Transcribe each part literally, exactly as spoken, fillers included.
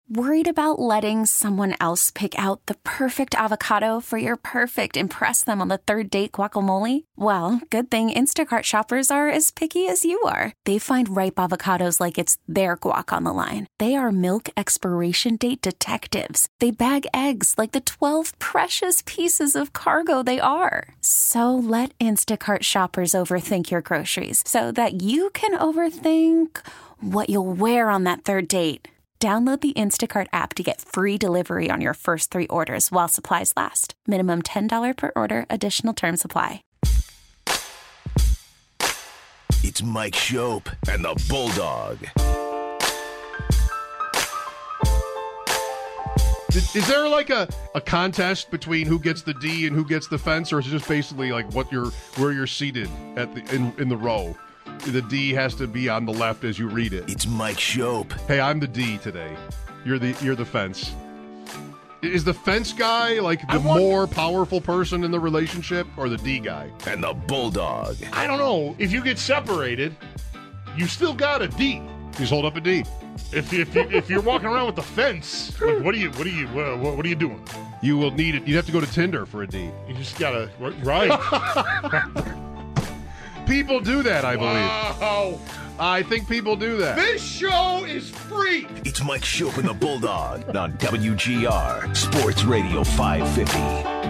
Worried about letting someone else pick out the perfect avocado for your perfect impress them on the third date guacamole? Well, good thing Instacart shoppers are as picky as you are. They find ripe avocados like it's their guac on the line. They are milk expiration date detectives. They bag eggs like the twelve precious pieces of cargo they are. So let Instacart shoppers overthink your groceries so that you can overthink what you'll wear on that third date. Download the Instacart app to get free delivery on your first three orders while supplies last. Minimum ten dollars per order. Additional terms apply. It's Mike Schopp and the Bulldog. Is there like a, a contest between who gets the D and who gets the fence, or is it just basically like what you're where you're seated at the in, in the row? The D has to be on the left as you read it. It's Mike Schopp. Hey, I'm the D today. You're the you're the fence. Is the fence guy like the want, more powerful person in the relationship, or the D guy? And the Bulldog. I don't know. If you get separated, you still got a D. Just hold up a D. If if you, if you're walking around with the fence, like, what are you what are you what, what are you doing? You will need it. You'd have to go to Tinder for a D. You just gotta right. People do that, I believe. Wow. I think people do that. This show is free. It's Mike Schopp and the Bulldog on W G R Sports Radio five fifty.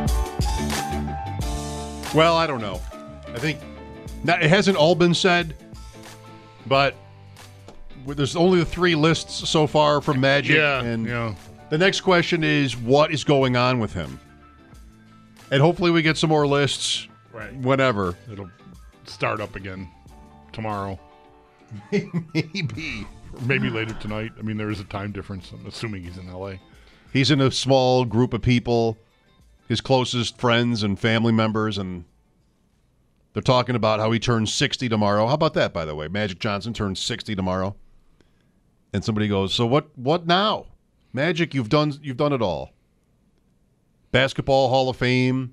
Well, I don't know. I think not, it hasn't all been said, but there's only the three lists so far from Magic. Yeah, and yeah. The next question is, what is going on with him? And hopefully we get some more lists Right. whenever. It'll start up again tomorrow. Maybe. Or maybe later tonight. I mean, there is a time difference. I'm assuming he's in L A. He's in a small group of people, his closest friends and family members, and they're talking about how he turns sixty tomorrow. How about that, by the way? Magic Johnson turns sixty tomorrow. And somebody goes, so what what now? Magic, you've done you've done it all. Basketball Hall of Fame,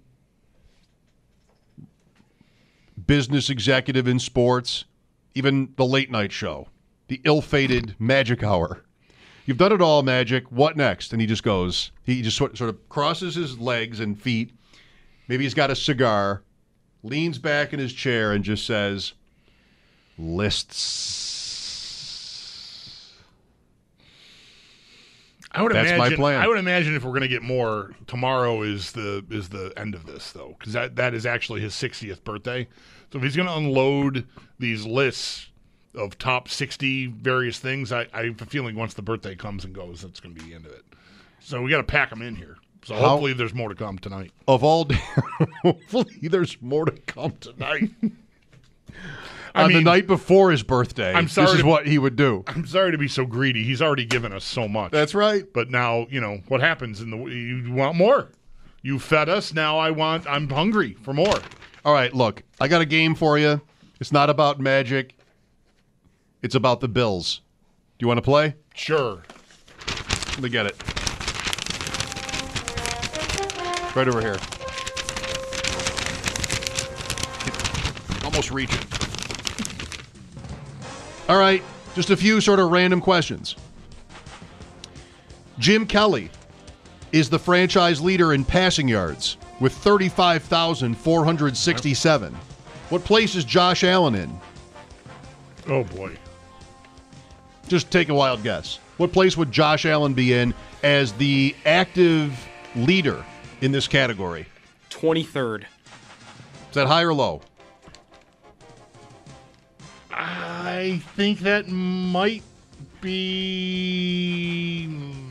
business executive in sports, even the late night show, the ill-fated Magic Hour. You've done it all, Magic. What next? And he just goes, he just sort, sort of crosses his legs and feet. Maybe he's got a cigar, leans back in his chair and just says, lists. I would That's imagine, my plan. I would imagine if we're going to get more, tomorrow is the is the end of this, though, because that, that is actually his sixtieth birthday. So if he's going to unload these lists of top sixty various things, I, I have a feeling once the birthday comes and goes, that's going to be the end of it. So we got to pack them in here. So How, hopefully there's more to come tonight. Of all day, hopefully there's more to come tonight. I On mean, the night before his birthday, I'm sorry this is to- what he would do. I'm sorry to be so greedy. He's already given us so much. That's right. But now, you know, what happens in the you want more. You fed us, now I want I'm hungry for more. All right, look, I got a game for you. It's not about Magic. It's about the Bills. Do you want to play? Sure. Let me get it. Right over here. Almost reach it. All right, just a few sort of random questions. Jim Kelly is the franchise leader in passing yards with thirty-five thousand four hundred sixty-seven. What place is Josh Allen in? Oh, boy. Just take a wild guess. What place would Josh Allen be in as the active leader in this category? twenty-third. Is that high or low? I think that might be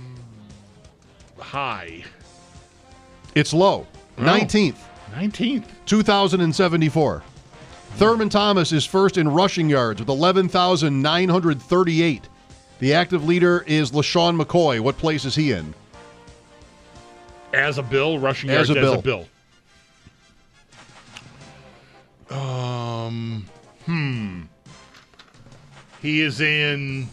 high. It's low. Oh. nineteenth. nineteenth. two thousand seventy-four. Thurman Thomas is first in rushing yards with eleven thousand nine hundred thirty-eight. The active leader is LaShawn McCoy. What place is he in? As a Bill, rushing As yards a Bill. as a Bill. Um, hmm. He is in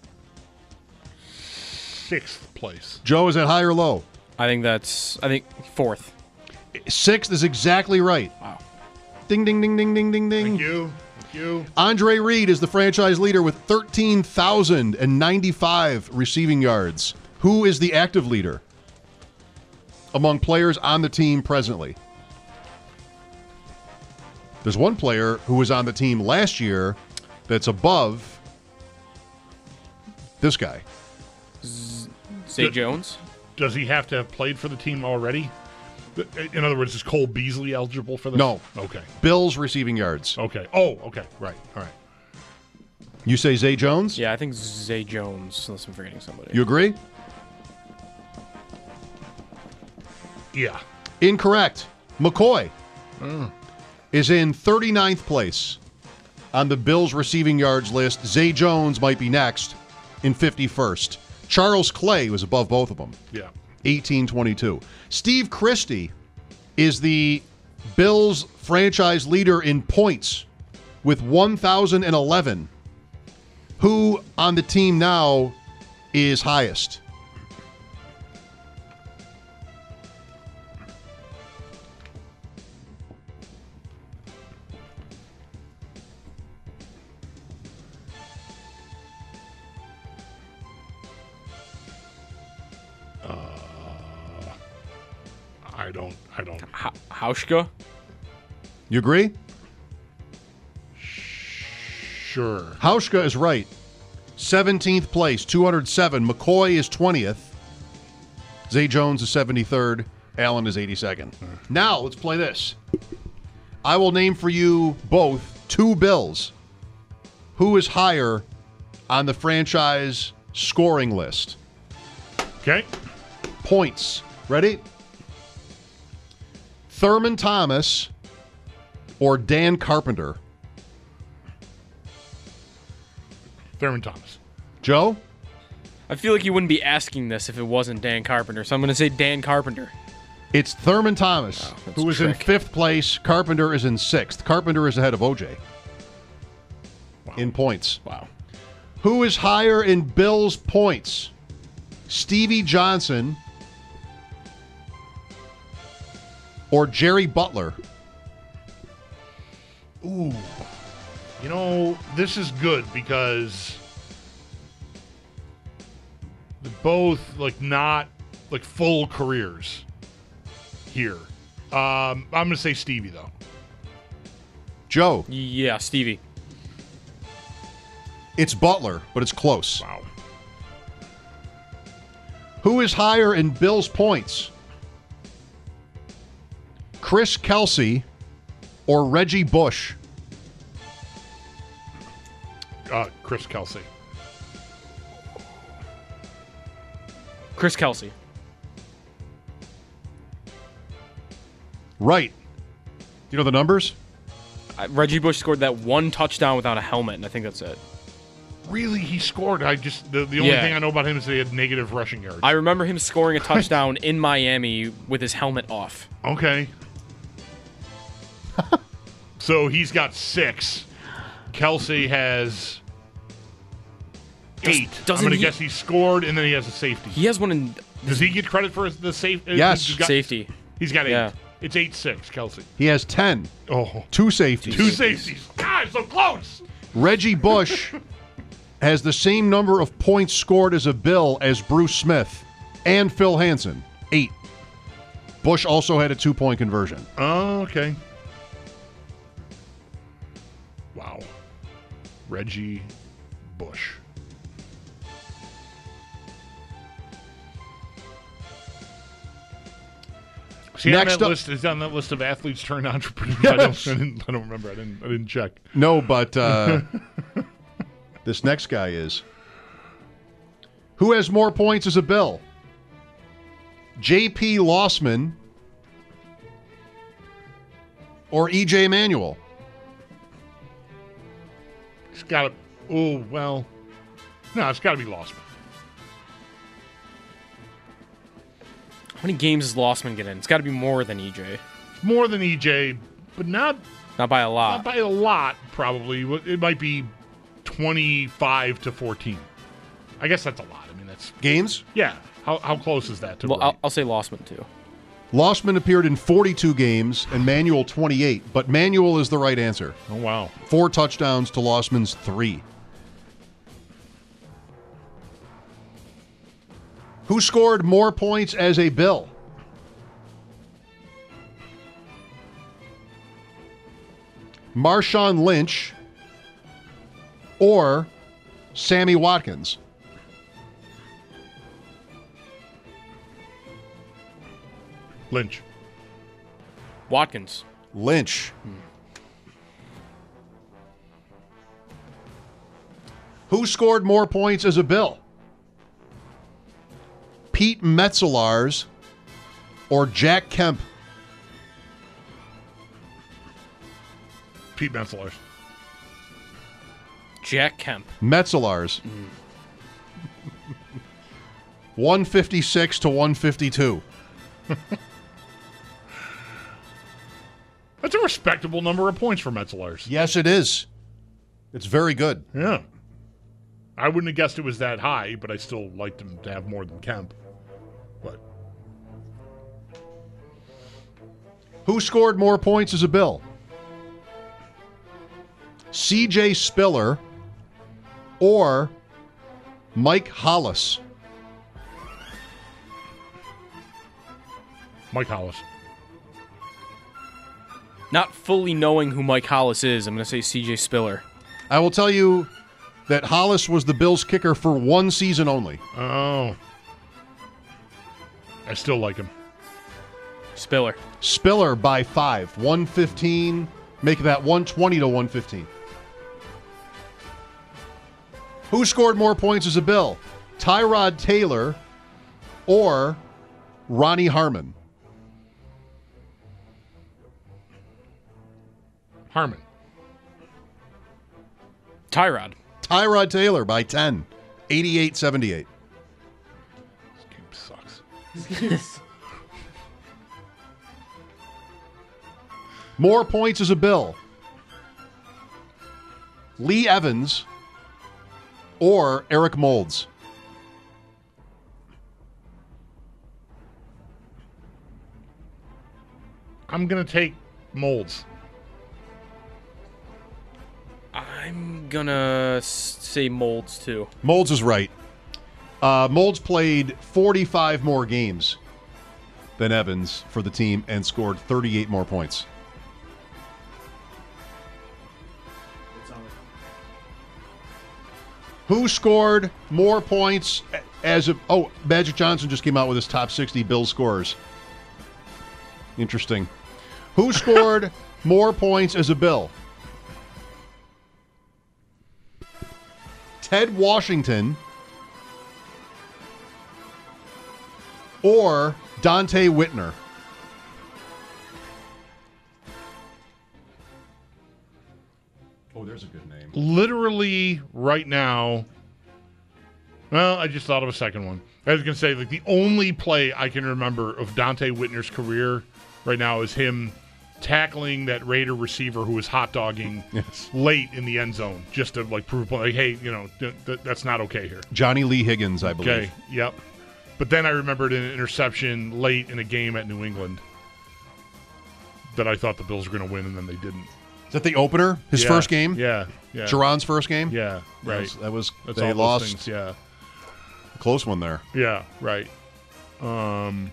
sixth place. Joe, is that high or low? I think that's, I think, fourth. Sixth is exactly right. Wow. Ding, ding, ding, ding, ding, ding, ding. Thank you. Thank you. Andre Reed is the franchise leader with thirteen thousand ninety-five receiving yards. Who is the active leader among players on the team presently? There's one player who was on the team last year that's above this guy. Zay Does- Jones? Does he have to have played for the team already? In other words, is Cole Beasley eligible for this? No. Okay. Bills receiving yards. Okay. Oh, okay. Right. All right. You say Zay Jones? Yeah, I think Zay Jones, unless I'm forgetting somebody. You agree? Yeah. Incorrect. McCoy is in thirty-ninth place on the Bills receiving yards list. Zay Jones might be next in fifty-first. Charles Clay was above both of them. Yeah. eighteen twenty-two. Steve Christie is the Bills franchise leader in points with one thousand eleven. Who on the team now is highest? I don't. I don't. Ha- Hauschka? You agree? Sure. Hauschka is right. seventeenth place, two hundred seven. McCoy is twentieth. Zay Jones is seventy-third. Allen is eighty-second. Now, let's play this. I will name for you both two Bills. Who is higher on the franchise scoring list? Okay. Points. Ready? Thurman Thomas or Dan Carpenter? Thurman Thomas. Joe? I feel like you wouldn't be asking this if it wasn't Dan Carpenter, so I'm going to say Dan Carpenter. It's Thurman Thomas, Oh, that's who is in trick. fifth place. Carpenter is in sixth. Carpenter is ahead of O J in points. Wow. Who is higher in Bills points? Stevie Johnson or Jerry Butler? Ooh. You know, this is good because they're both like not like full careers here. Um, I'm gonna say Stevie though. Joe, Yeah, Stevie. it's Butler, but it's close. Wow. Who is higher in Bills points? Chris Kelsey or Reggie Bush? Uh, Chris Kelsey. Chris Kelsey. Right. Do you know the numbers? Uh, Reggie Bush scored that one touchdown without a helmet, and I think that's it. Really, he scored. I just the, the only Yeah. thing I know about him is that he had negative rushing yards. I remember him scoring a touchdown in Miami with his helmet off. Okay. So he's got six. Kelsey has eight. doesn't I'm going to he- guess he scored, and then he has a safety. He has one in Does he get credit for the safe? uh, Yes. he's got- safety. He's got eight. Yeah. It's eight six, Kelsey. He has ten. Oh, Two safeties. two safeties. God, so close. Reggie Bush has the same number of points scored as a Bill as Bruce Smith and Phil Hansen. Eight. Bush also had a two-point conversion. Oh, okay. Wow. Reggie Bush. See, Next on that up- list is on that list of athletes turned entrepreneurs. I, don't, I, didn't, I don't remember. I didn't. I didn't check. No, but uh, this next guy is. Who has more points as a Bill? J P. Lossman or E J. Manuel? It's got to. Oh well. No, it's got to be Lossman. How many games does Lossman get in? It's got to be more than E J. More than E J, but not Not by a not lot. by a lot. Probably it might be twenty-five to fourteen. I guess that's a lot. I mean, that's Games? yeah. How how close is that to? Well, right? I'll, I'll say Lossman, too. Lossman appeared in forty-two games and Manuel twenty-eight, but Manuel is the right answer. Oh wow. Four touchdowns to Lossman's three. Who scored more points as a Bill? Marshawn Lynch or Sammy Watkins? Lynch. Watkins. Lynch. Who scored more points as a Bill? Pete Metzelaars or Jack Kemp? Pete Metzelaars. Jack Kemp. Metzelaars. Mm. one fifty-six to one fifty-two. That's a respectable number of points for Metzelaars. Yes, it is. It's very good. Yeah. I wouldn't have guessed it was that high, but I still liked him to have more than Kemp. But who scored more points as a Bill? C J Spiller or Mike Hollis? Mike Hollis. Not fully knowing who Mike Hollis is, I'm going to say C J Spiller. I will tell you that Hollis was the Bills' kicker for one season only. Oh. I still like him. Spiller. Spiller by five. one fifteen. Make that one twenty to one fifteen. Who scored more points as a Bill? Tyrod Taylor or Ronnie Harmon? Harmon. Tyrod. Tyrod Taylor by ten. eighty-eight seventy-eight. This game sucks. More points as a Bill. Lee Evans or Eric Moulds? I'm going to take Moulds. I'm going to say Moulds, too. Moulds is right. Uh, Moulds played forty-five more games than Evans for the team and scored thirty-eight more points. Who scored more points as a... Oh, Magic Johnson just came out with his top sixty Bills scorers. Interesting. Who scored more points as a Bill? Ted Washington or Dante Whitner? Oh, there's a good name. Literally right now, well, I just thought of a second one. I was going to say, like, the only play I can remember of Dante Whitner's career right now is him tackling that Raider receiver who was hot dogging Yes. late in the end zone, just to like prove a point, like, hey, you know, th- th- that's not okay here. Johnny Lee Higgins, I believe. Okay, yep. But then I remembered an interception late in a game at New England that I thought the Bills were going to win, and then they didn't. Is that the opener? His Yeah, first game? Yeah, yeah. Jerron's first game? Yeah, That right. was, that was That's they all those lost things, yeah. a close one there. Yeah, right. Um,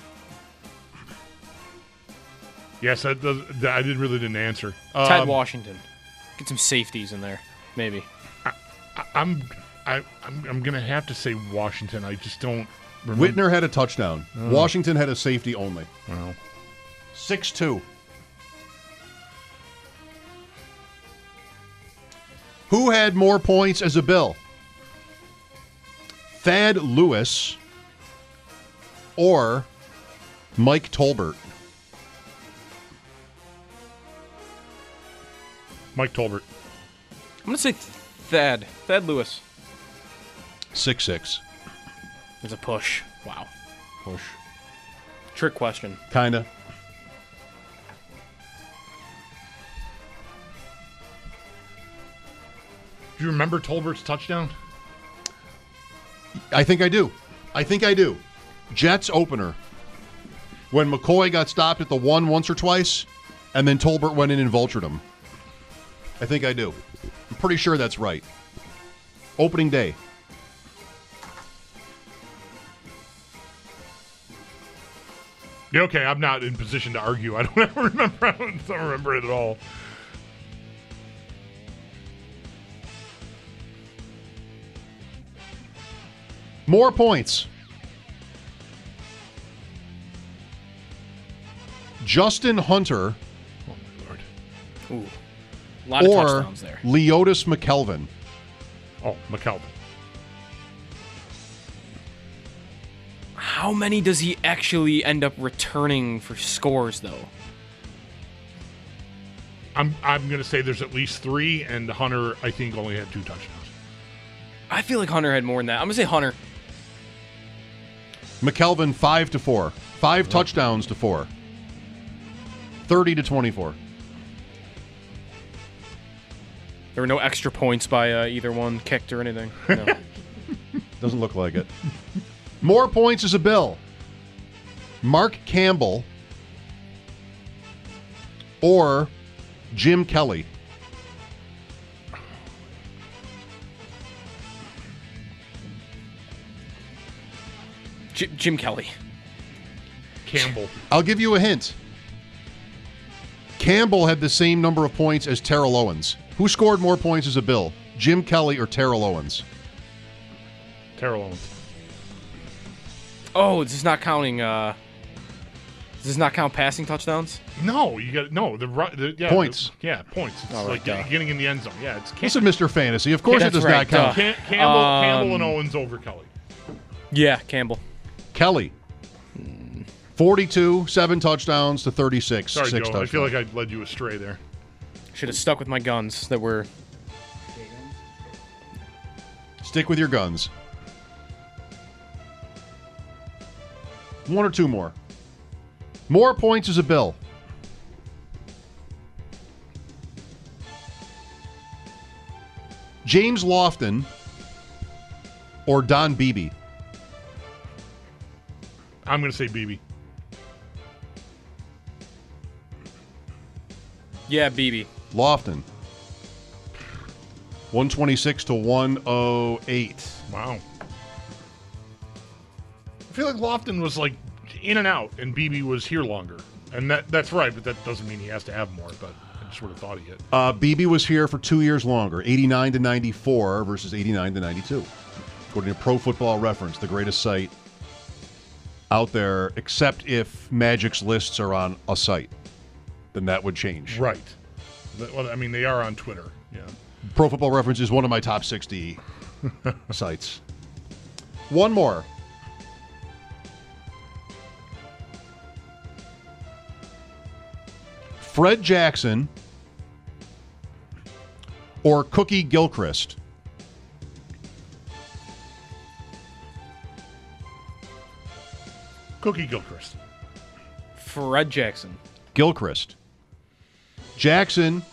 yes, that does, that, I did really didn't answer. Um, Ted Washington. Get some safeties in there, maybe. I, I'm, I, I'm, I'm gonna have to say Washington. I just don't. remember. Whitner had a touchdown. Washington had a safety only. Well, six two. Who had more points as a Bill? Thad Lewis or Mike Tolbert? Mike Tolbert. I'm going to say Thad. Thad Lewis. six six. It's a push. Wow. Push. Trick question. Kinda. Do you remember Tolbert's touchdown? I think I do. I think I do. Jets opener. When McCoy got stopped at the one once or twice, and then Tolbert went in and vultured him. I think I do. I'm pretty sure that's right. Opening day. Yeah, okay, I'm not in position to argue. I don't ever remember. I don't, don't remember it at all. More points. Justin Hunter Oh, my Lord. Ooh. A lot of or touchdowns there. Leotis McKelvin. Oh, McKelvin. How many does he actually end up returning for scores, though? I'm I'm going to say there's at least three, and Hunter, I think, only had two touchdowns. I feel like Hunter had more than that. I'm going to say Hunter. McKelvin five to four. Five touchdowns to four. thirty to twenty-four. There were no extra points by uh, either one kicked or anything. No. Doesn't look like it. More points is a bill. Mark Campbell or Jim Kelly. J- Jim Kelly. Campbell. I'll give you a hint. Campbell had the same number of points as Terrell Owens. Who scored more points as a bill? Jim Kelly or Terrell Owens? Terrell Owens. Oh, this is not counting. Uh, does this not count passing touchdowns? No, you got no the, ru- the yeah, Points. the- yeah, points. It's All right, like duh. get- getting in the end zone. Yeah, it's Cam- Listen, Mister Fantasy. Of course it That's does right, not count. duh. Cam- Campbell, Um, Campbell and Owens over Kelly. Yeah, Campbell. Kelly. forty-two, seven touchdowns to thirty-six. Sorry, six Joe. touchdowns. I feel like I led you astray there. Should have stuck with my guns that were. Stick with your guns. One or two more. More points is a bill. James Lofton or Don Beebe. I'm going to say B B. Yeah, B B. Lofton. one twenty-six to one oh eight. Wow. I feel like Lofton was like in and out, and B B was here longer, and that that's right, but that doesn't mean he has to have more. But I just would have thought he did. Uh, Beebe was here for two years longer, eighty-nine to ninety-four versus eighty-nine to ninety-two. According to Pro Football Reference, the greatest site out there, except if Magic's lists are on a site, then that would change. Right. Well, I mean, they are on Twitter. Yeah. Pro Football Reference is one of my top sixty sites. One more. Fred Jackson or Cookie Gilchrist? Cookie Gilchrist. Fred Jackson. Gilchrist. Jackson,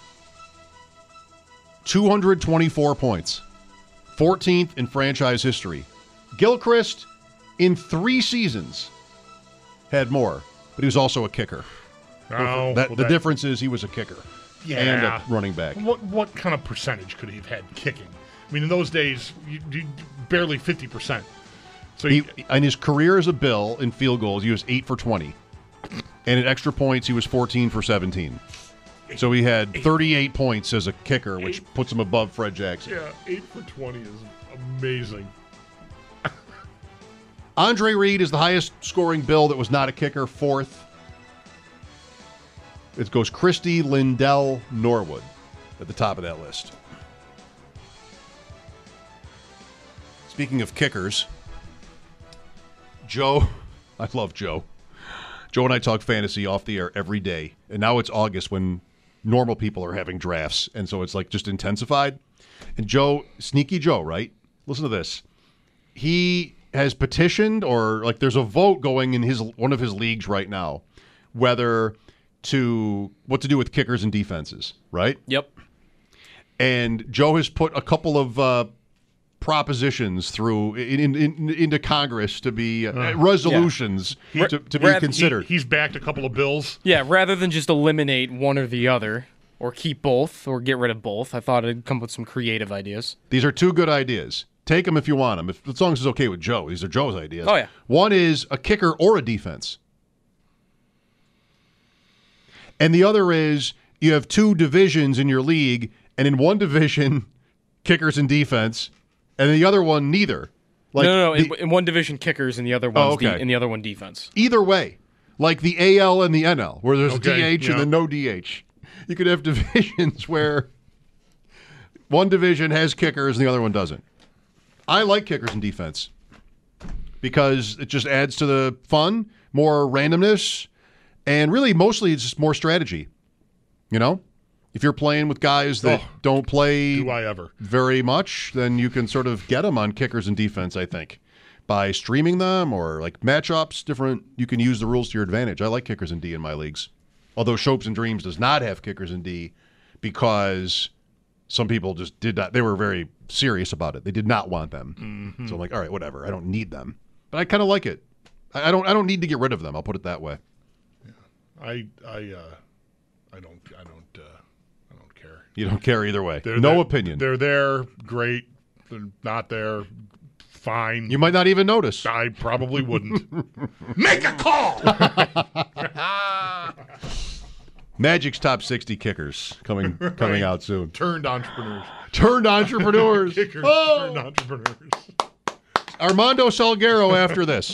two hundred twenty-four points, fourteenth in franchise history. Gilchrist, in three seasons, had more, but he was also a kicker. Oh, That, well, the that- difference is he was a kicker Yeah. and a running back. What what kind of percentage could he have had kicking? I mean, in those days, you, you barely fifty percent. So He, you, in his career as a Bill in field goals, he was eight for twenty. And in extra points, he was fourteen for seventeen. So he had thirty-eight points as a kicker, which Eight. puts him above Fred Jackson. yeah, eight for twenty is amazing. Andre Reed is the highest scoring Bill that was not a kicker, fourth. It goes Christie, Lindell, Norwood at the top of that list. Speaking of kickers, Joe, I love Joe. Joe and I talk fantasy off the air every day. And now it's August when normal people are having drafts. And so it's like just intensified. And Joe, sneaky Joe, right? Listen to this. He has petitioned, or like there's a vote going in his one of his leagues right now, whether to what to do with kickers and defenses, right? Yep. And Joe has put a couple of uh, propositions through in, in, in, into Congress to be uh, resolutions Yeah. to, to be Rather- considered. He, he's backed a couple of bills. Yeah, rather than just eliminate one or the other, or keep both, or get rid of both, I thought I'd come up with some creative ideas. These are two good ideas. Take them if you want them, if, as long as it's okay with Joe. These are Joe's ideas. Oh, yeah. One is a kicker or a defense. And the other is you have two divisions in your league, and in one division, kickers and defense, and in the other one, neither. Like no, no, no. the, in, in one division, kickers, and the other one's oh, okay. de- and the other one defense. Either way, like the A L and the N L, where there's Okay, D H yeah. and then no D H. You could have divisions where one division has kickers and the other one doesn't. I like kickers and defense because it just adds to the fun, more randomness, and really mostly it's just more strategy. You know? If you're playing with guys that Oh, don't play Do I ever? very much, then you can sort of get them on kickers and defense, I think, by streaming them or like matchups, different. You can use the rules to your advantage. I like kickers and D in my leagues. Although Shopes and Dreams does not have kickers and D because some people just did not, they were very serious about it. They did not want them. Mm-hmm. So I'm like, all right, whatever. I don't need them. But I kind of like it. I I don't I don't need to get rid of them. I'll put it that way. I I uh, I don't I don't uh, I don't care. You don't care either way. They're no there- opinion. They're there, great. They're not there, fine. You might not even notice. I probably wouldn't. Make a call. Magic's top sixty kickers coming coming out soon. Turned entrepreneurs. Turned entrepreneurs. Kickers Oh! turned entrepreneurs. Armando Salguero after this.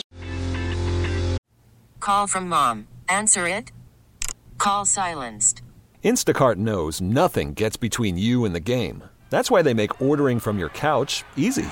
Call from mom. Answer it. Call silenced. Instacart knows nothing gets between you and the game. That's why they make ordering from your couch easy.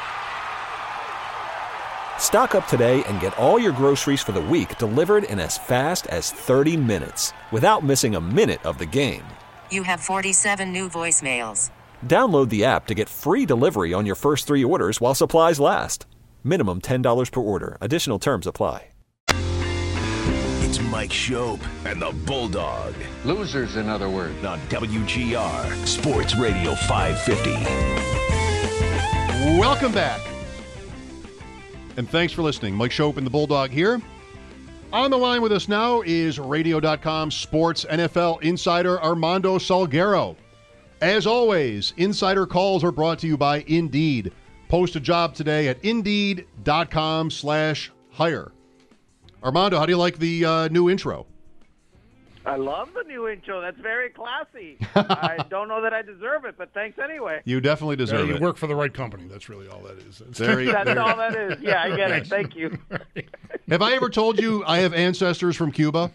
Stock up today and get all your groceries for the week delivered in as fast as thirty minutes without missing a minute of the game. You have forty-seven new voicemails. Download the app to get free delivery on your first three orders while supplies last. Minimum ten dollars per order. Additional terms apply. It's Mike Shope and the Bulldog Losers, in other words. on W G R Sports Radio five fifty. Welcome back. And thanks for listening. Mike Shope and the Bulldog here. On the line with us now is radio dot com sports N F L insider Armando Salguero. As always, insider calls are brought to you by Indeed. Post a job today at indeed dot com slash hire. Armando, how do you like the uh, new intro? I love the new intro. That's very classy. I don't know that I deserve it, but thanks anyway. You definitely Yeah, deserve you it. work for the right company. That's really all that is. It's- Very, That's very- all that is. Yeah, I get it. Thank you. Have I ever told you I have ancestors from Cuba?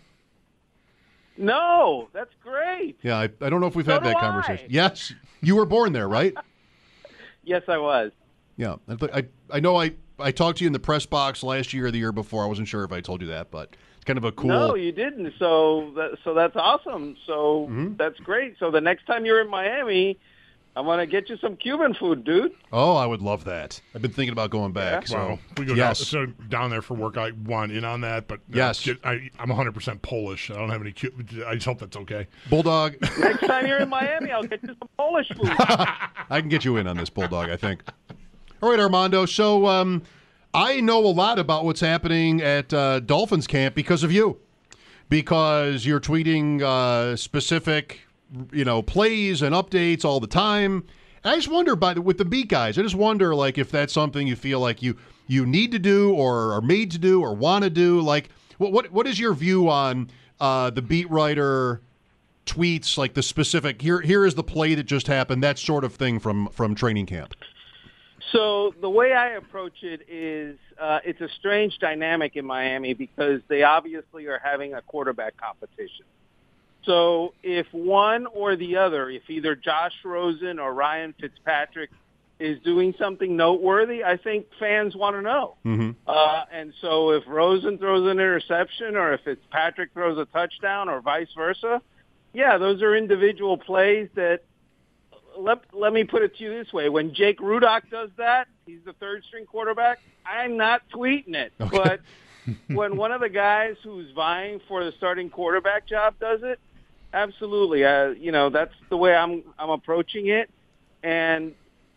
No, that's great. Yeah, I, I don't know if we've So had do that I. conversation. Yes, you were born there, right? Yes, I was. Yeah, I, th- I I know I, I talked to you in the press box last year or the year before. I wasn't sure if I told you that, but it's kind of a cool. No, you didn't. So, that, so that's awesome. So Mm-hmm. that's great. So the next time you're in Miami, I'm gonna get you some Cuban food, dude. Oh, I would love that. I've been thinking about going back. So. Well, we go yes. down, so down there for work. I want in on that, but uh, Yes. get- I, I'm one hundred percent Polish. I don't have any. Cu- I just hope that's okay. Bulldog, Next time you're in Miami, I'll get you some Polish food. I can get you in on this, Bulldog, I think. All right, Armando. So um, I know a lot about what's happening at uh, Dolphins camp because of you. Because you're tweeting uh, specific, you know, plays and updates all the time. And I just wonder, by the with the beat guys, I just wonder, like, if that's something you feel like you you need to do or are made to do or want to do. Like, what what what is your view on uh, the beat writer tweets, like the specific here here is the play that just happened, that sort of thing from from training camp? So the way I approach it is uh, it's a strange dynamic in Miami because they obviously are having a quarterback competition. So if one or the other, if either Josh Rosen or Ryan Fitzpatrick is doing something noteworthy, I think fans want to know. Mm-hmm. Uh, and so if Rosen throws an interception or if Fitzpatrick throws a touchdown or vice versa, yeah, those are individual plays that Let, let me put it to you this way. When Jake Rudock does that, he's the third-string quarterback, I'm not tweeting it. Okay. But when one of the guys who's vying for the starting quarterback job does it, absolutely. Uh, you know, that's the way I'm I'm approaching it. And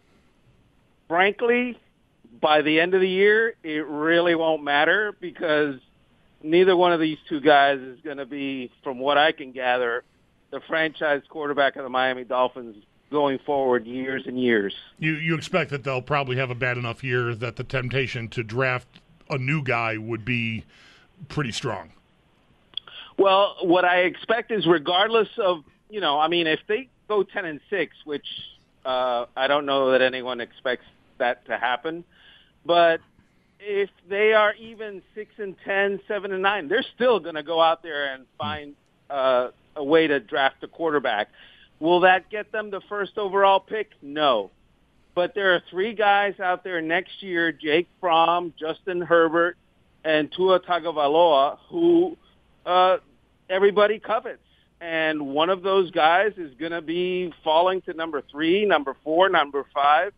frankly, by the end of the year, it really won't matter because neither one of these two guys is going to be, from what I can gather, the franchise quarterback of the Miami Dolphins going forward years and years. You you expect that they'll probably have a bad enough year that the temptation to draft a new guy would be pretty strong. Well, what I expect is regardless of, you know, I mean, if they go ten and six, which uh, I don't know that anyone expects that to happen, but if they are even six and ten, seven and nine, they're still going to go out there and find uh, a way to draft a quarterback. Will that get them the first overall pick? No. But there are three guys out there next year, Jake Fromm, Justin Herbert, and Tua Tagovailoa, who uh, everybody covets. And one of those guys is going to be falling to number three, number four, number five.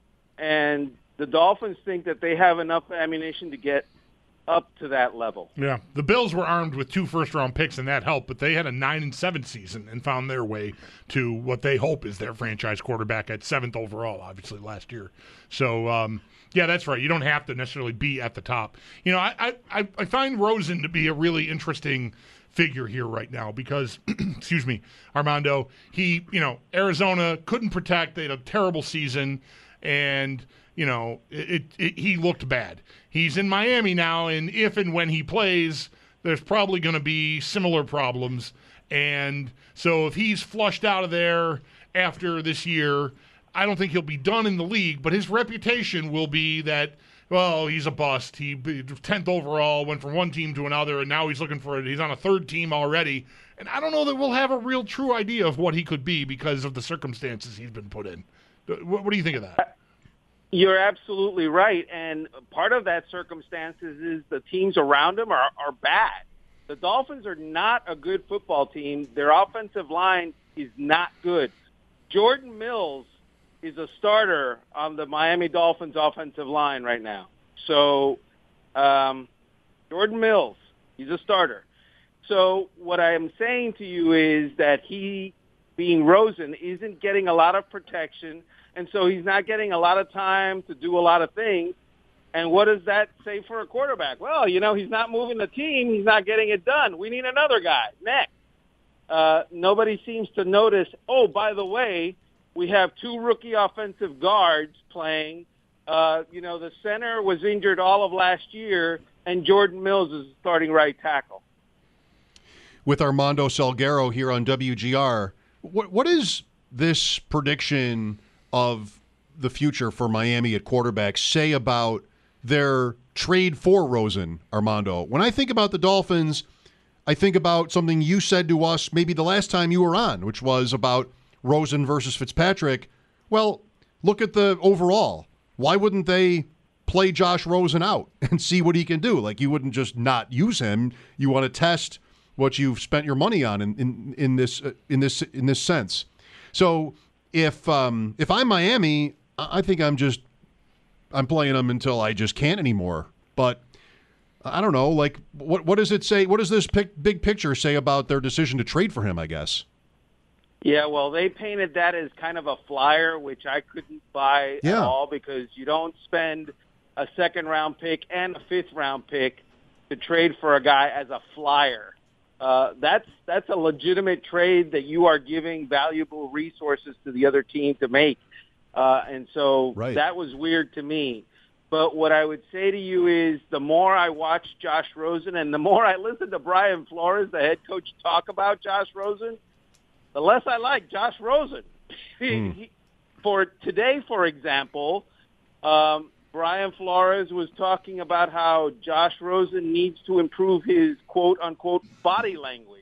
And the Dolphins think that they have enough ammunition to get up to that level. Yeah, the Bills were armed with two first-round picks, and that helped, but they had a nine and seven season and found their way to what they hope is their franchise quarterback at seventh overall, obviously, last year. So, um, yeah, that's right. You don't have to necessarily be at the top. You know, I, I, I find Rosen to be a really interesting figure here right now because, excuse me, Armando, he, you know, Arizona couldn't protect. They had a terrible season, and you know, it, it, it, he looked bad. He's in Miami now, and if and when he plays, there's probably going to be similar problems. And so if he's flushed out of there after this year, I don't think he'll be done in the league, but his reputation will be that, well, he's a bust. He tenth overall, went from one team to another, and now he's looking for it. He's on a third team already. And I don't know that we'll have a real true idea of what he could be because of the circumstances he's been put in. What, what do you think of that? You're absolutely right, and part of that circumstances is the teams around them are, are bad. The Dolphins are not a good football team. Their offensive line is not good. Jordan Mills is a starter on the Miami Dolphins offensive line right now. So um, Jordan Mills, he's a starter. So what I am saying to you is that he, being Rosen, isn't getting a lot of protection, and so he's not getting a lot of time to do a lot of things. And what does that say for a quarterback? Well, you know, he's not moving the team. He's not getting it done. We need another guy next. Uh, nobody seems to notice, oh, by the way, we have two rookie offensive guards playing. Uh, you know, the center was injured all of last year, and Jordan Mills is starting right tackle. With Armando Salguero here on W G R, what what is this prediction of the future for Miami at quarterback say about their trade for Rosen, Armando? When I think about the Dolphins, I think about something you said to us maybe the last time you were on, which was about Rosen versus Fitzpatrick. Well, look at the overall. Why wouldn't they play Josh Rosen out and see what he can do? Like, you wouldn't just not use him. You want to test what you've spent your money on in in, in this uh, in this in this sense. So if um, if I'm Miami, I think I'm just I'm playing them until I just can't anymore. But I don't know. Like, what what does it say? What does this pic, big picture say about their decision to trade for him? I guess. Yeah, well, they painted that as kind of a flyer, which I couldn't buy yeah. at all because you don't spend a second-round pick and a fifth-round pick to trade for a guy as a flyer. Uh, that's that's a legitimate trade that you are giving valuable resources to the other team to make. Uh, and so right. that was weird to me. But what I would say to you is the more I watch Josh Rosen and the more I listen to Brian Flores, the head coach, talk about Josh Rosen, the less I like Josh Rosen. Mm. he, for today, for example, um, Brian Flores was talking about how Josh Rosen needs to improve his quote-unquote body language.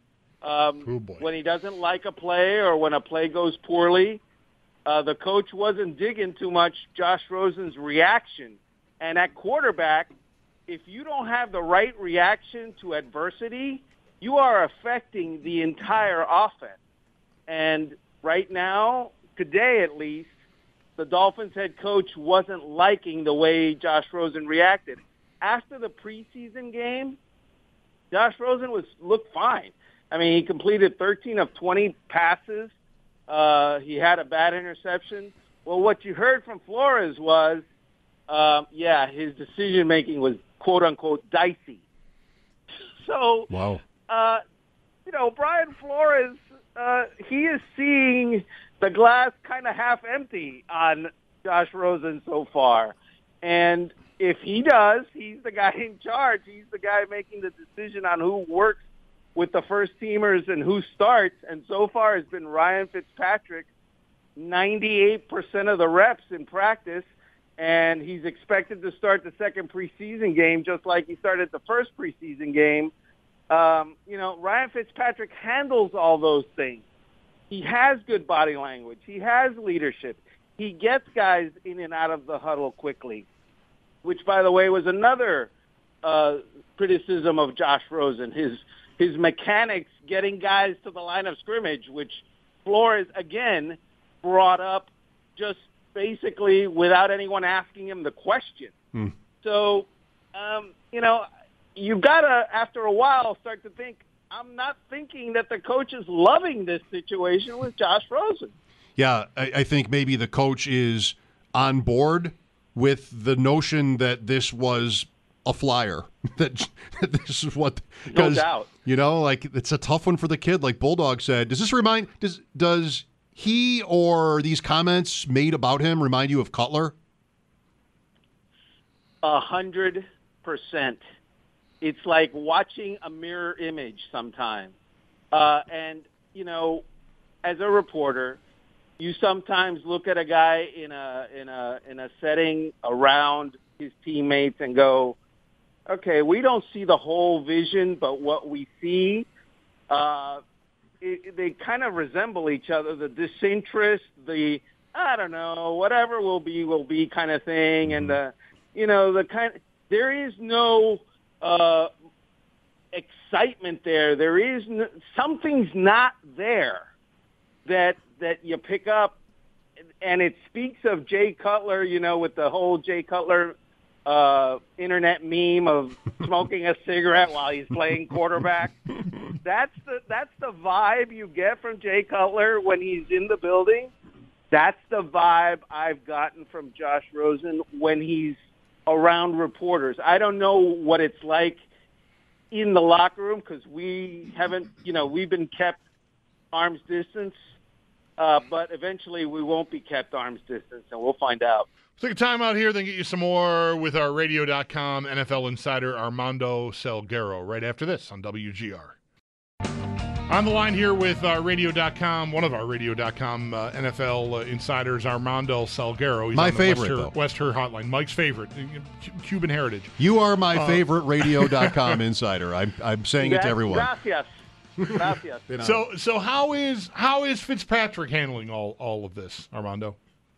Um, oh boy. When he doesn't like a play or when a play goes poorly, uh, the coach wasn't digging too much Josh Rosen's reaction. And at quarterback, if you don't have the right reaction to adversity, you are affecting the entire offense. And right now, today at least, the Dolphins head coach wasn't liking the way Josh Rosen reacted. After the preseason game, Josh Rosen was looked fine. I mean, he completed thirteen of twenty passes. Uh, he had a bad interception. Well, what you heard from Flores was, um, yeah, his decision-making was quote-unquote dicey. So, wow. uh, you know, Brian Flores, uh, he is seeing the glass kind of half empty on Josh Rosen so far. And if he does, he's the guy in charge. He's the guy making the decision on who works with the first teamers and who starts, and so far has been Ryan Fitzpatrick, ninety-eight percent of the reps in practice, and he's expected to start the second preseason game just like he started the first preseason game. Um, you know, Ryan Fitzpatrick handles all those things. He has good body language. He has leadership. He gets guys in and out of the huddle quickly, which, by the way, was another uh, criticism of Josh Rosen, his his mechanics getting guys to the line of scrimmage, which Flores, again, brought up just basically without anyone asking him the question. Hmm. So, um, you know, you've got to, after a while, start to think, I'm not thinking that the coach is loving this situation with Josh Rosen. Yeah, I, I think maybe the coach is on board with the notion that this was a flyer, that, that this is what, no doubt. You know, like it's a tough one for the kid. Like Bulldog said, does this remind? Does does he or these comments made about him remind you of Cutler? A hundred percent. It's like watching a mirror image sometimes. Uh, and you know, as a reporter, you sometimes look at a guy in a in a in a setting around his teammates and go, okay, we don't see the whole vision, but what we see, uh, it, they kind of resemble each other. The disinterest, the I don't know, whatever will be will be kind of thing, and the you know the kind. There is no uh, excitement there. There is no, something's not there that that you pick up, and it speaks of Jay Cutler. You know, with the whole Jay Cutler. Uh, internet meme of smoking a cigarette while he's playing quarterback. That's the that's the vibe you get from Jay Cutler when he's in the building. That's the vibe I've gotten from Josh Rosen when he's around reporters. I don't know what it's like in the locker room because we haven't, you know, we've been kept arm's distance, uh, but eventually we won't be kept arm's distance, and we'll find out. Take a time out here, then get you some more with our radio dot com N F L insider Armando Salguero right after this on W G R. On the line here with our radio dot com, one of our radio dot com uh, N F L uh, insiders, Armando Salguero. He's my on the favorite, West Her, though. West Her hotline. Mike's favorite, Cuban heritage. You are my uh, favorite radio dot com insider. I'm I'm saying it to everyone. Gracias. Gracias. You know. So so how is how is Fitzpatrick handling all, all of this, Armando?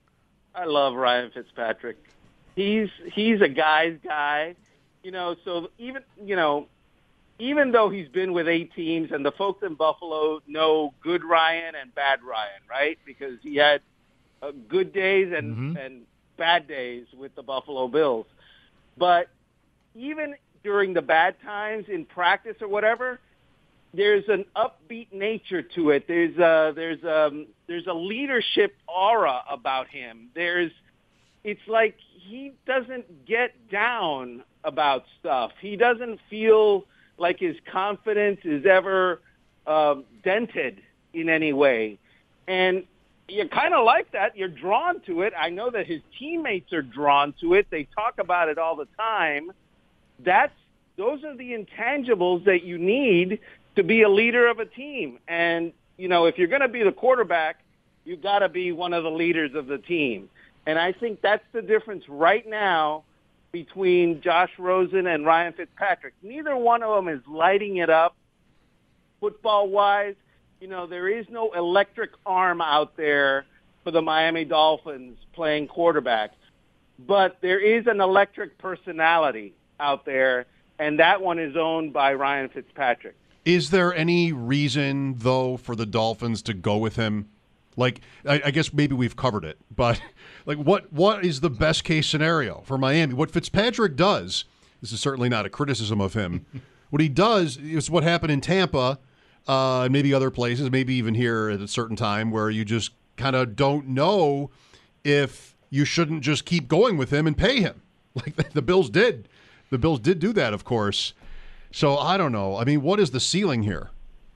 I love Ryan Fitzpatrick. He's he's a guy's guy, you know. So even you know, even though he's been with eight teams, and the folks in Buffalo know good Ryan and bad Ryan, right? Because he had uh, good days and mm-hmm. and bad days with the Buffalo Bills. But even during the bad times in practice or whatever, there's an upbeat nature to it. There's a, there's um there's a leadership aura about him. There's it's like he doesn't get down about stuff. He doesn't feel like his confidence is ever um, dented in any way. And you kind of like that. You're drawn to it. I know that his teammates are drawn to it. They talk about it all the time. That's those are the intangibles that you need to be a leader of a team. And, you know, if you're going to be the quarterback, you've got to be one of the leaders of the team. And I think that's the difference right now between Josh Rosen and Ryan Fitzpatrick. Neither one of them is lighting it up football-wise. You know, there is no electric arm out there for the Miami Dolphins playing quarterback. But there is an electric personality out there, and that one is owned by Ryan Fitzpatrick. Is there any reason, though, for the Dolphins to go with him? Like, I, I guess maybe we've covered it, but like, what what is the best case scenario for Miami? What Fitzpatrick does, this is certainly not a criticism of him. What he does is what happened in Tampa, uh, and maybe other places, maybe even here at a certain time, where you just kind of don't know if you shouldn't just keep going with him and pay him, like the, the Bills did. The Bills did do that, of course. So I don't know. I mean, what is the ceiling here?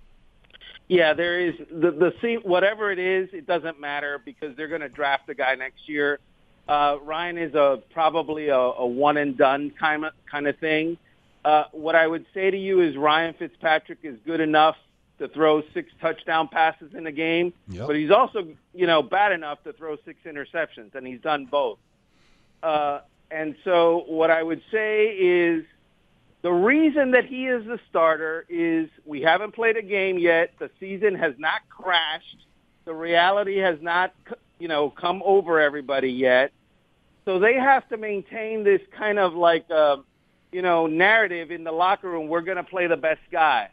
Yeah, there is the the ce- whatever it is, it doesn't matter because they're going to draft a guy next year. Uh, Ryan is a probably a, a one and done kind of kind of thing. Uh, what I would say to you is Ryan Fitzpatrick is good enough to throw six touchdown passes in a game, Yep. but he's also, you know, bad enough to throw six interceptions, and he's done both. Uh, and so what I would say is the reason that he is the starter is we haven't played a game yet. The season has not crashed. The reality has not, you know, come over everybody yet. So they have to maintain this kind of like, uh, you know, narrative in the locker room. We're going to play the best guy.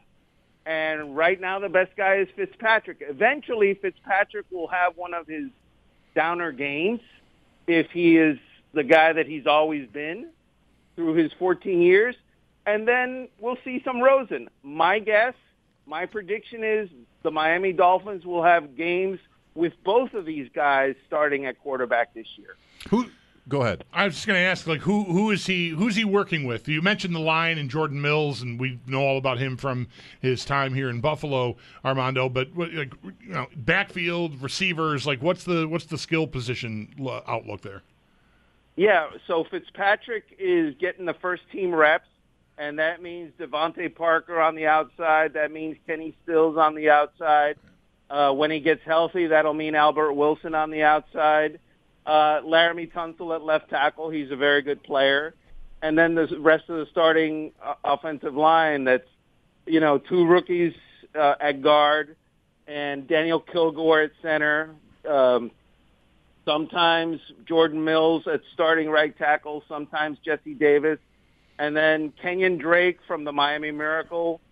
And right now the best guy is Fitzpatrick. Eventually Fitzpatrick will have one of his downer games if he is the guy that he's always been through his fourteen years. And then we'll see some Rosen. My guess, my prediction is the Miami Dolphins will have games with both of these guys starting at quarterback this year. Who? Go ahead. I was just going to ask, like, who who is he? Who's he working with? You mentioned the line and Jordan Mills, and we know all about him from his time here in Buffalo, Armando. But what, like, you know, backfield receivers, like, what's the what's the skill position outlook there? Yeah, so Fitzpatrick is getting the first team reps, and that means Devontae Parker on the outside. That means Kenny Stills on the outside. Uh, when he gets healthy, that'll mean Albert Wilson on the outside. Uh, Laramie Tunsil at left tackle. He's a very good player. And then the rest of the starting uh, offensive line that's, you know, two rookies uh, at guard and Daniel Kilgore at center. Um, sometimes Jordan Mills at starting right tackle, sometimes Jesse Davis. And then Kenyon Drake from the Miami Miracle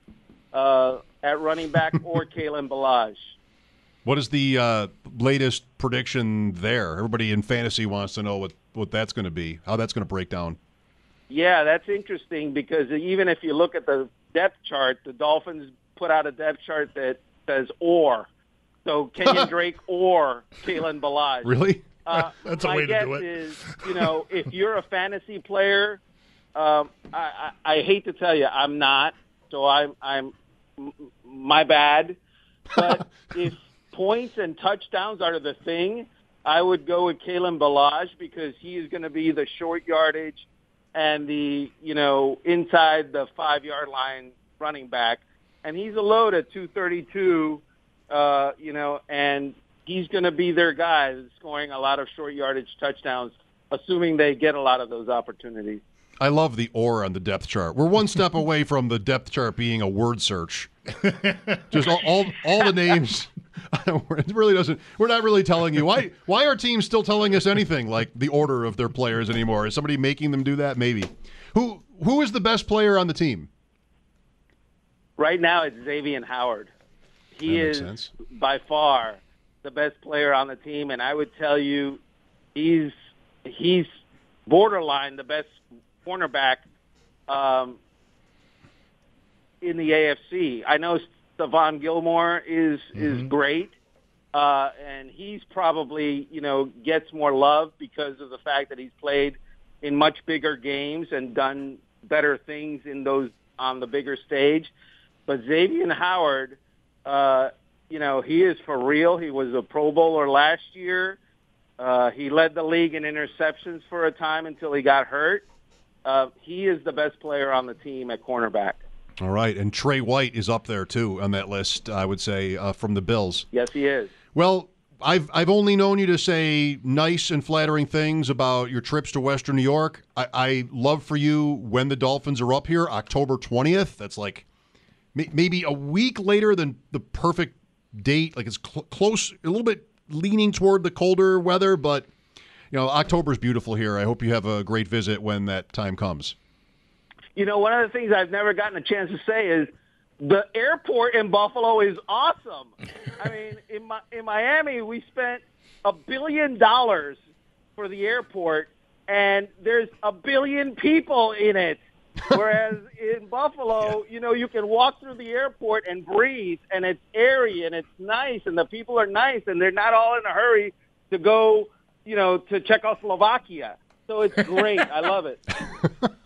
uh, at running back or Kalen Balaj. What is the uh, latest prediction there? Everybody in fantasy wants to know what, what that's going to be, how that's going to break down. Yeah, that's interesting because even if you look at the depth chart, the Dolphins put out a depth chart that says or. So Kenyon Drake or Kalen Balaj. Really? Uh, That's a my way to guess do it. is, you know, if you're a fantasy player, um, I, I, I hate to tell you, I'm not. So I'm, I'm my bad. But if points and touchdowns are the thing, I would go with Kalen Balaj because he is going to be the short yardage and the, you know, inside the five-yard line running back. And he's a load at two thirty-two, uh, you know, and he's going to be their guy scoring a lot of short yardage touchdowns, assuming they get a lot of those opportunities. I love the or on the depth chart. We're one step away from the depth chart being a word search. Just all, all, all the names. It really doesn't. We're not really telling you why. Why are teams still telling us anything like the order of their players anymore? Is somebody making them do that? Maybe. Who Who is the best player on the team? Right now, it's Xavier Howard. He That makes is sense. by far the best player on the team, and I would tell you, he's he's borderline the best cornerback um, in the A F C. I know Stephon Gilmore is Mm-hmm. is great, uh, and he's probably, you know, gets more love because of the fact that he's played in much bigger games and done better things in those on the bigger stage. But Xavier Howard, uh, you know, he is for real. He was a Pro Bowler last year. Uh, he led the league in interceptions for a time until he got hurt. Uh, he is the best player on the team at cornerback. All right, and Trey White is up there too on that list. I would say uh, from the Bills. Yes, he is. Well, I've I've only known you to say nice and flattering things about your trips to Western New York. I, I love for you when the Dolphins are up here, October twentieth. That's like may, maybe a week later than the perfect date. Like it's cl- close, a little bit leaning toward the colder weather, but you know, October's beautiful here. I hope you have a great visit when that time comes. You know, one of the things I've never gotten a chance to say is the airport in Buffalo is awesome. I mean, in my, in Miami, we spent a billion dollars for the airport, and there's a billion people in it. Whereas in Buffalo, you know, you can walk through the airport and breathe, and it's airy, and it's nice, and the people are nice, and they're not all in a hurry to go, you know, to Czechoslovakia. So it's great. I love it.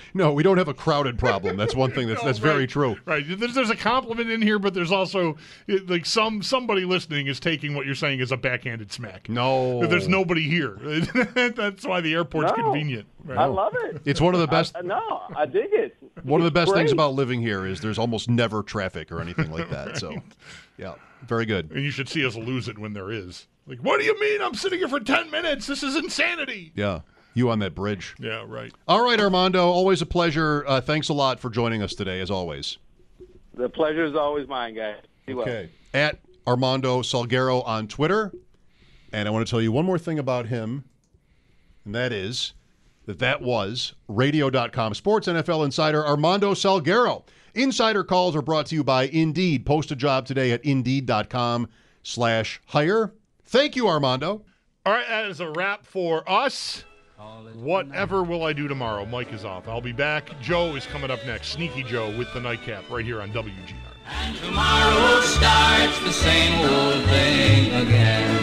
No, we don't have a crowded problem. That's one thing that's No, that's right, very true. Right. There's, there's a compliment in here, but there's also it, like some somebody listening is taking what you're saying as a backhanded smack. No. There's nobody here. That's why the airport's No. convenient. Right? I love it. It's one of the best. I, no, I dig it. One of the It's best things great. about living here is there's almost never traffic or anything like that. So, yeah, very good. And you should see us lose it when there is. Like, what do you mean I'm sitting here for ten minutes? This is insanity. Yeah, you on that bridge. Yeah, right. All right, Armando, always a pleasure. Uh, thanks a lot for joining us today, as always. The pleasure is always mine, guys. Be well. Okay. At Armando Salguero on Twitter. And I want to tell you one more thing about him, and that is that that was radio dot com Sports N F L insider Armando Salguero. Insider calls are brought to you by Indeed. Post a job today at indeed dot com slash hire. Thank you, Armando. All right, that is a wrap for us. Whatever will I do tomorrow? Mike is off. I'll be back. Joe is coming up next. Sneaky Joe with the nightcap right here on W G R. And tomorrow starts the same old thing again.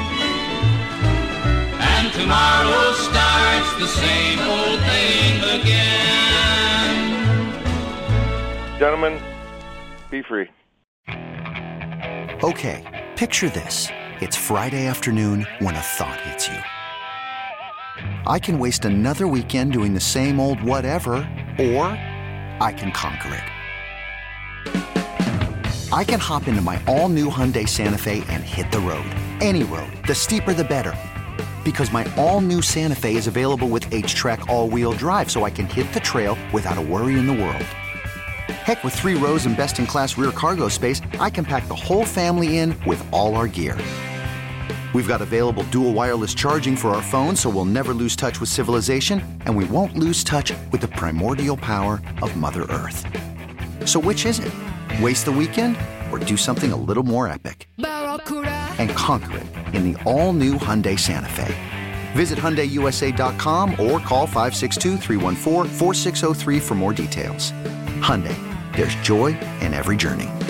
And tomorrow starts the same old thing again. Gentlemen, be free. Okay, picture this. It's Friday afternoon when a thought hits you. I can waste another weekend doing the same old whatever, or I can conquer it. I can hop into my all-new Hyundai Santa Fe and hit the road. Any road. The steeper, the better. Because my all-new Santa Fe is available with H-Track all-wheel drive, so I can hit the trail without a worry in the world. Heck, with three rows and best-in-class rear cargo space, I can pack the whole family in with all our gear. We've got available dual wireless charging for our phones, so we'll never lose touch with civilization, and we won't lose touch with the primordial power of Mother Earth. So which is it? Waste the weekend or do something a little more epic? And conquer it in the all-new Hyundai Santa Fe. Visit Hyundai U S A dot com or call five six two, three one four, four six zero three for more details. Hyundai, there's joy in every journey.